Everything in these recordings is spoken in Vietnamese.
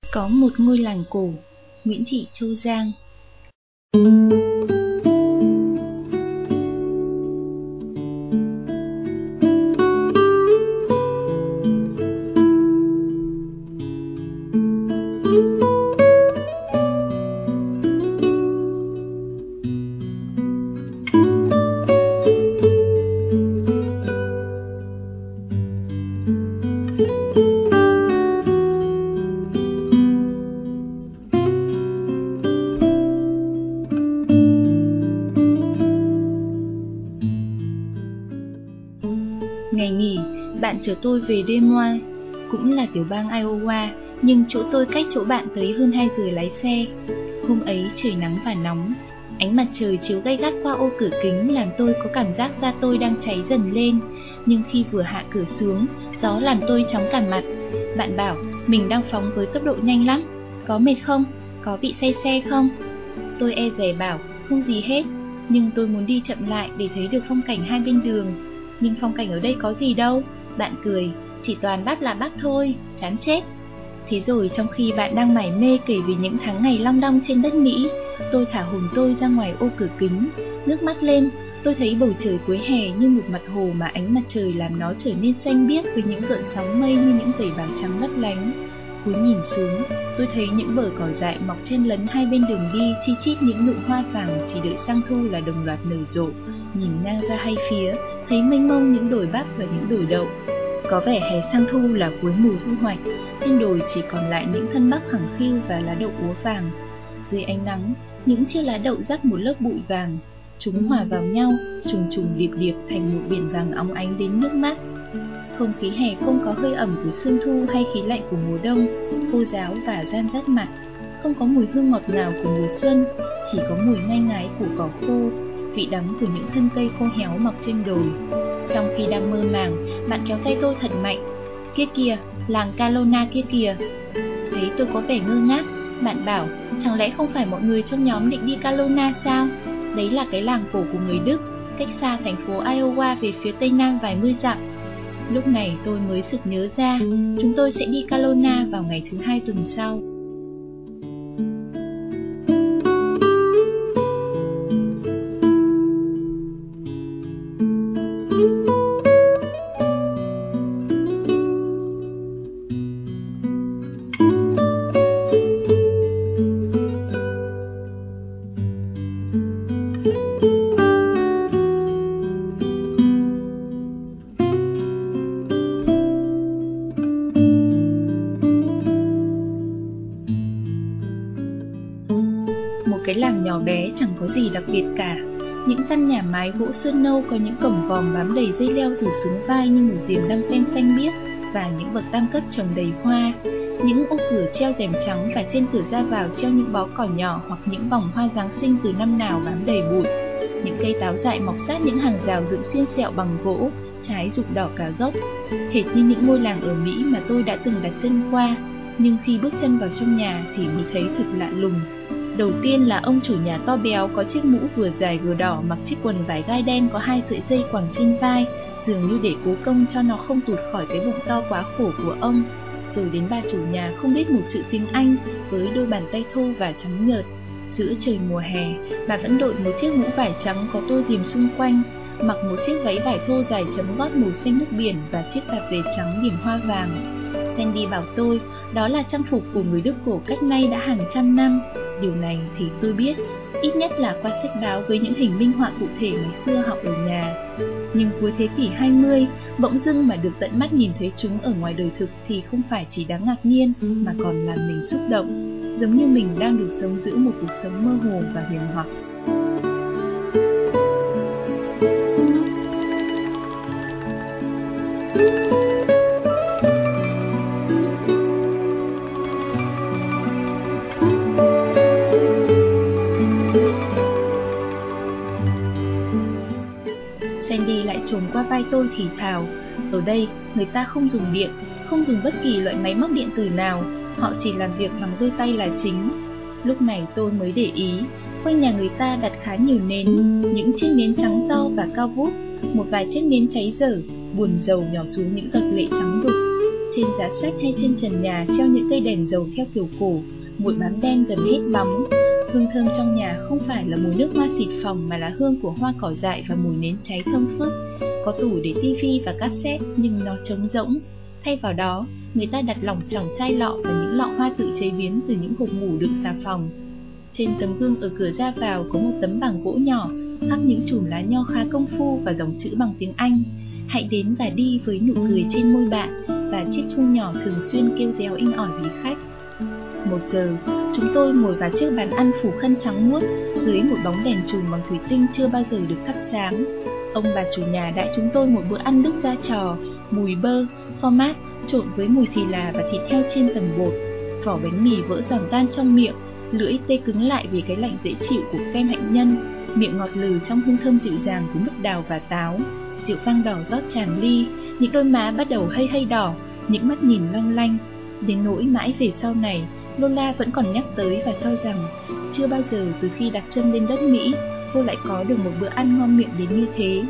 Có một ngôi làng cổ. Nguyễn Thị Châu Giang. Ngày nghỉ, bạn chở tôi về Des Moines, cũng là tiểu bang Iowa, nhưng chỗ tôi cách chỗ bạn tới hơn 2 giờ lái xe. Hôm ấy trời nắng và nóng, ánh mặt trời chiếu gay gắt qua ô cửa kính làm tôi có cảm giác da tôi đang cháy dần lên. Nhưng khi vừa hạ cửa xuống, gió làm tôi chóng cả mặt. Bạn bảo mình đang phóng với tốc độ nhanh lắm, có mệt không? Có bị say xe không? Tôi e dè bảo không gì hết, nhưng tôi muốn đi chậm lại để thấy được phong cảnh hai bên đường. Nhưng phong cảnh ở đây có gì đâu, bạn cười, chỉ toàn Bát là Bát thôi, chán chết. Thế rồi trong khi bạn đang mải mê kể về những tháng ngày long đong trên đất Mỹ, tôi thả hồn tôi ra ngoài ô cửa kính, ngước mắt lên, tôi thấy bầu trời cuối hè như một mặt hồ mà ánh mặt trời làm nó trở nên xanh biếc với những gợn sóng mây như những dải bào trắng lấp lánh. Cúi nhìn xuống, tôi thấy những bờ cỏ dại mọc chen lấn hai bên đường đi, chi chít những nụ hoa vàng chỉ đợi sang thu là đồng loạt nở rộ. Nhìn ngang ra hai phía, thấy mênh mông những đồi bắp và những đồi đậu. Có vẻ hè sang thu là cuối mùa thu hoạch, trên đồi chỉ còn lại những thân bắp hẳng khiu và lá đậu úa vàng. Dưới ánh nắng, những chiếc lá đậu rắc một lớp bụi vàng. Chúng hòa vào nhau, trùng trùng điệp điệp thành một biển vàng óng ánh đến nước mắt. Không khí hè không có hơi ẩm của sương thu hay khí lạnh của mùa đông, khô ráo và ran rát mặt. Không có mùi hương ngọt ngào của mùa xuân, chỉ có mùi ngai ngái của cỏ khô, vị đắng của những thân cây khô héo mọc trên đồi. Trong khi đang mơ màng, bạn kéo tay tôi thật mạnh. Kia kìa, làng Kalona kia kìa. Thấy tôi có vẻ ngơ ngác, bạn bảo, chẳng lẽ không phải mọi người trong nhóm định đi Kalona sao? Đấy là cái làng cổ của người Đức, cách xa thành phố Iowa về phía tây nam vài mươi dặm. Lúc này tôi mới sực nhớ ra, chúng tôi sẽ đi Kalona vào ngày thứ 2 tuần sau. Cái làng nhỏ bé chẳng có gì đặc biệt cả. Những căn nhà mái gỗ sơn nâu có những cổng vòm bám đầy dây leo rủ xuống vai như một diềm đăng ten xanh biếc, và những bậc tam cấp trồng đầy hoa. Những ô cửa treo rèm trắng và trên cửa ra vào treo những bó cỏ nhỏ hoặc những vòng hoa Giáng sinh từ năm nào bám đầy bụi. Những cây táo dại mọc sát những hàng rào dựng xiên xẹo bằng gỗ, trái rụng đỏ cả gốc, hệt như những ngôi làng ở Mỹ mà tôi đã từng đặt chân qua. Nhưng khi bước chân vào trong nhà thì mới thấy thật lạ lùng. Đầu tiên là ông chủ nhà to béo có chiếc mũ vừa dài vừa đỏ, mặc chiếc quần vải gai đen có 2 sợi dây quàng trên vai, dường như để cố công cho nó không tụt khỏi cái bụng to quá khổ của ông. Rồi đến bà chủ nhà không biết một chữ tiếng Anh, với đôi bàn tay thô và trắng nhợt. Giữa trời mùa hè, bà vẫn đội một chiếc mũ vải trắng có tô rìm xung quanh, mặc một chiếc váy vải thô dài chấm gót màu xanh nước biển và chiếc tạp dề trắng điểm hoa vàng. Sandy bảo tôi đó là trang phục của người Đức cổ cách nay đã hàng trăm năm. Điều này thì tôi biết, ít nhất là qua sách báo với những hình minh họa cụ thể ngày xưa học ở nhà. Nhưng cuối thế kỷ 20, bỗng dưng mà được tận mắt nhìn thấy chúng ở ngoài đời thực thì không phải chỉ đáng ngạc nhiên mà còn làm mình xúc động, giống như mình đang được sống giữa một cuộc sống mơ hồ và huyền hoặc. Sandy lại chồm qua vai tôi thì thào, ở đây người ta không dùng điện, không dùng bất kỳ loại máy móc điện tử nào, họ chỉ làm việc bằng đôi tay là chính. Lúc này tôi mới để ý, quanh nhà người ta đặt khá nhiều nến, những chiếc nến trắng to và cao vút, một vài chiếc nến cháy dở, buồn rầu nhỏ xuống những giọt lệ trắng đục. trên giá sách hay trên trần nhà treo những cây đèn dầu theo kiểu cổ, muội bám đen dần hết bóng. Hương thơm trong nhà không phải là mùi nước hoa xịt phòng mà là hương của hoa cỏ dại và mùi nến cháy thơm phức. Có tủ để tivi và cassette nhưng nó trống rỗng. Thay vào đó, người ta đặt lỏng chỏng chai lọ và những lọ hoa tự chế biến từ những hộp ngủ đựng xà phòng. Trên tấm gương ở cửa ra vào có một tấm bảng gỗ nhỏ, khắc những chùm lá nho khá công phu và dòng chữ bằng tiếng Anh. Hãy đến và đi với nụ cười trên môi bạn, và chiếc chuông nhỏ thường xuyên kêu réo inh ỏi vì khách. 1 giờ, chúng tôi ngồi vào chiếc bàn ăn phủ khăn trắng muốt dưới một bóng đèn chùm bằng thủy tinh chưa bao giờ được thắp sáng. Ông bà chủ nhà đãi chúng tôi một bữa ăn đức da trò, mùi bơ, format trộn với mùi thì là và thịt heo chiên tầng bột. Vỏ bánh mì vỡ giòn tan trong miệng, lưỡi tê cứng lại vì cái lạnh dễ chịu của kem hạnh nhân, miệng ngọt lừ trong hương thơm dịu dàng của mứt đào và táo. Rượu vang đỏ rót tràn ly, những đôi má bắt đầu hay đỏ, những mắt nhìn long lanh. Đến nỗi mãi về sau này, Lola vẫn còn nhắc tới và cho rằng chưa bao giờ từ khi đặt chân lên đất Mỹ, cô lại có được một bữa ăn ngon miệng đến như thế.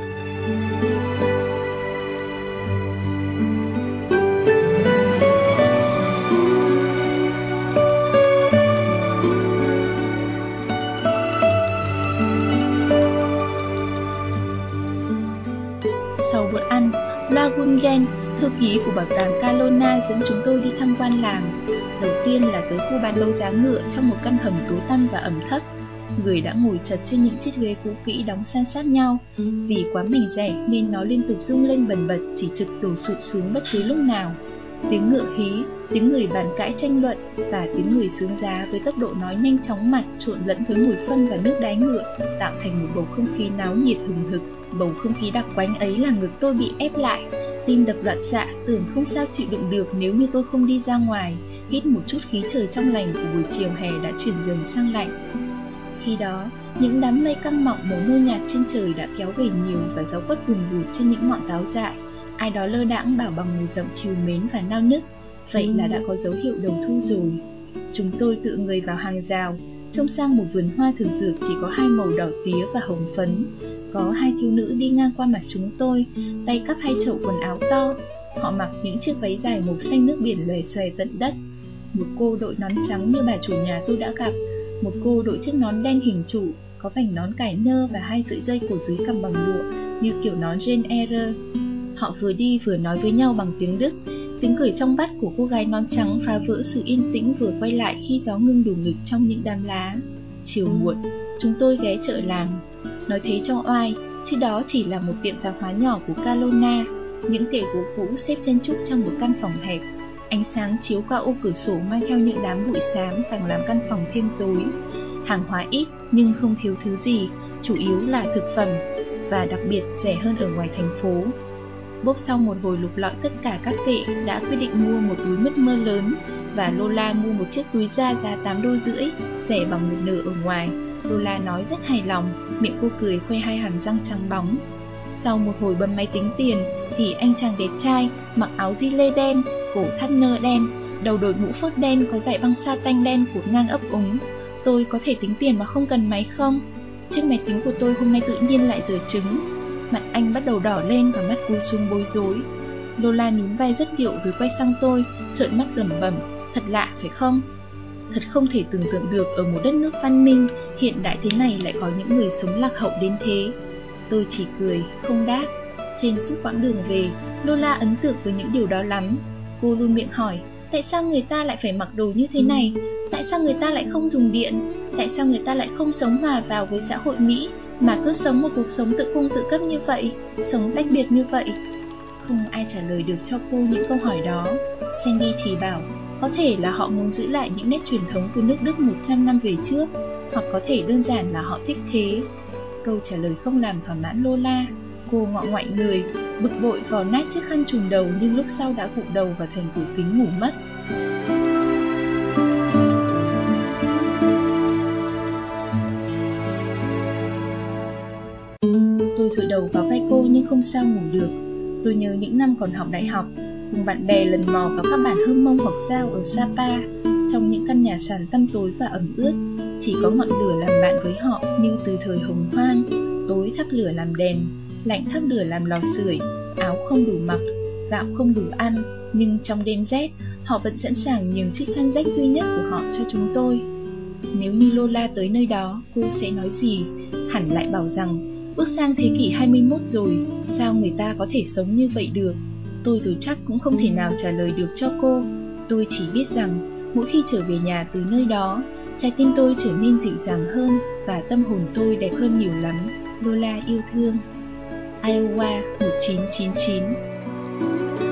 Sau bữa ăn, Lola Gungen, thư ký của bảo tàng Kalona, dẫn chúng tôi đi tham quan làng. Đầu tiên là tới khu bán đấu giá ngựa trong một căn hầm tối tăm và ẩm thấp. Người đã ngồi chật trên những chiếc ghế cũ kỹ đóng san sát nhau. Vì quá mềm rẻ nên nó liên tục rung lên bần bật, chỉ trực đổ sụt xuống bất cứ lúc nào. Tiếng ngựa hí, tiếng người bàn cãi tranh luận và tiếng người sướng giá với tốc độ nói nhanh chóng mặt trộn lẫn với mùi phân và nước đáy ngựa tạo thành một bầu không khí náo nhiệt hừng hực. Bầu không khí đặc quánh ấy làm ngực tôi bị ép lại, tim đập loạn xạ, tưởng không sao chịu đựng được nếu như tôi không đi ra ngoài, hít một chút khí trời trong lành của buổi chiều hè đã chuyển dần sang lạnh. Khi đó, những đám mây căng mọng màu nâu nhạt trên trời đã kéo về nhiều và gió quất vùn vụt trên những ngọn táo dại. Ai đó lơ đãng bảo bằng một giọng trìu mến và nao nức, vậy là đã có dấu hiệu đầu thu rồi. Chúng tôi tựa người vào hàng rào, trông sang một vườn hoa thực dược chỉ có 2 màu đỏ tía và hồng phấn. Có 2 thiếu nữ đi ngang qua mặt chúng tôi, tay cắp 2 chậu quần áo to. Họ mặc những chiếc váy dài màu xanh nước biển lòe xòe tận đất. Một cô đội nón trắng như bà chủ nhà tôi đã gặp, một cô đội chiếc nón đen hình trụ, có vành nón cải nơ và 2 sợi dây cổ dưới cằm bằng lụa, như kiểu nón Jane Eyre. Họ vừa đi vừa nói với nhau bằng tiếng Đức. Tiếng cười trong vắt của cô gái nón trắng phá vỡ sự yên tĩnh vừa quay lại khi gió ngưng đủ nghịch trong những đám lá. Chiều muộn, chúng tôi ghé chợ làng. Nói thế cho oai, chứ đó chỉ là một tiệm tạp hóa nhỏ của Kalona. Những kệ gỗ cũ xếp chen chúc trong một căn phòng hẹp. Ánh sáng chiếu qua ô cửa sổ mang theo những đám bụi xám càng làm căn phòng thêm tối. Hàng hóa ít nhưng không thiếu thứ gì, chủ yếu là thực phẩm, và đặc biệt rẻ hơn ở ngoài thành phố. Bốp sau một hồi lục lọi tất cả các kệ, đã quyết định mua một túi mứt mơ lớn, và Lola mua một chiếc túi da giá 8,5 đô, rẻ bằng một nửa ở ngoài. Lola nói rất hài lòng, miệng cô cười khoe 2 hàm răng trắng bóng. Sau một hồi bấm máy tính tiền, thì anh chàng đẹp trai, mặc áo gilet đen, cổ thắt nơ đen, đầu đội mũ phốt đen có dải băng sa tanh đen cụt ngang ấp úng. Tôi có thể tính tiền mà không cần máy không? Chiếc máy tính của tôi hôm nay tự nhiên lại dở trứng. Mặt anh bắt đầu đỏ lên và mắt cúi xuống bối rối. Lola nhún vai rất điệu rồi quay sang tôi, trợn mắt lẩm bẩm, thật lạ phải không? Thật không thể tưởng tượng được ở một đất nước văn minh, hiện đại thế này lại có những người sống lạc hậu đến thế. Tôi chỉ cười, không đáp. Trên suốt quãng đường về, Lola ấn tượng với những điều đó lắm. Cô luôn miệng hỏi, tại sao người ta lại phải mặc đồ như thế này? Tại sao người ta lại không dùng điện? Tại sao người ta lại không sống hòa vào với xã hội Mỹ, mà cứ sống một cuộc sống tự cung tự cấp như vậy, sống tách biệt như vậy? Không ai trả lời được cho cô những câu hỏi đó. Sandy chỉ bảo, có thể là họ muốn giữ lại những nét truyền thống của nước Đức 100 năm về trước, hoặc có thể đơn giản là họ thích thế. Câu trả lời không làm thỏa mãn Lola. Cô ngọ ngoại người, bực bội vò nát chiếc khăn trùm đầu, nhưng lúc sau đã gục đầu vào thành tủ kính ngủ mất. Tôi dựa đầu vào vai cô nhưng không sao ngủ được. Tôi nhớ những năm còn học đại học, cùng bạn bè lần mò vào các bản Hơ Mông hoặc Dao ở Sapa, trong những căn nhà sàn tăm tối và ẩm ướt. Chỉ có ngọn lửa làm bạn với họ như từ thời Hồng Hoang. Tối thắp lửa làm đèn, lạnh thắp lửa làm lò sưởi, áo không đủ mặc, gạo không đủ ăn, Nhưng trong đêm rét, họ vẫn sẵn sàng nhường chiếc chăn rách duy nhất của họ cho chúng tôi. Nếu như Lola tới nơi đó, cô sẽ nói gì? Hẳn lại bảo rằng, bước sang thế kỷ 21 rồi, sao người ta có thể sống như vậy được? Tôi rồi chắc cũng không thể nào trả lời được cho cô. Tôi chỉ biết rằng, mỗi khi trở về nhà từ nơi đó, trái tim tôi trở nên dịu dàng hơn và tâm hồn tôi đẹp hơn nhiều lắm. Lola yêu thương. Iowa 1999.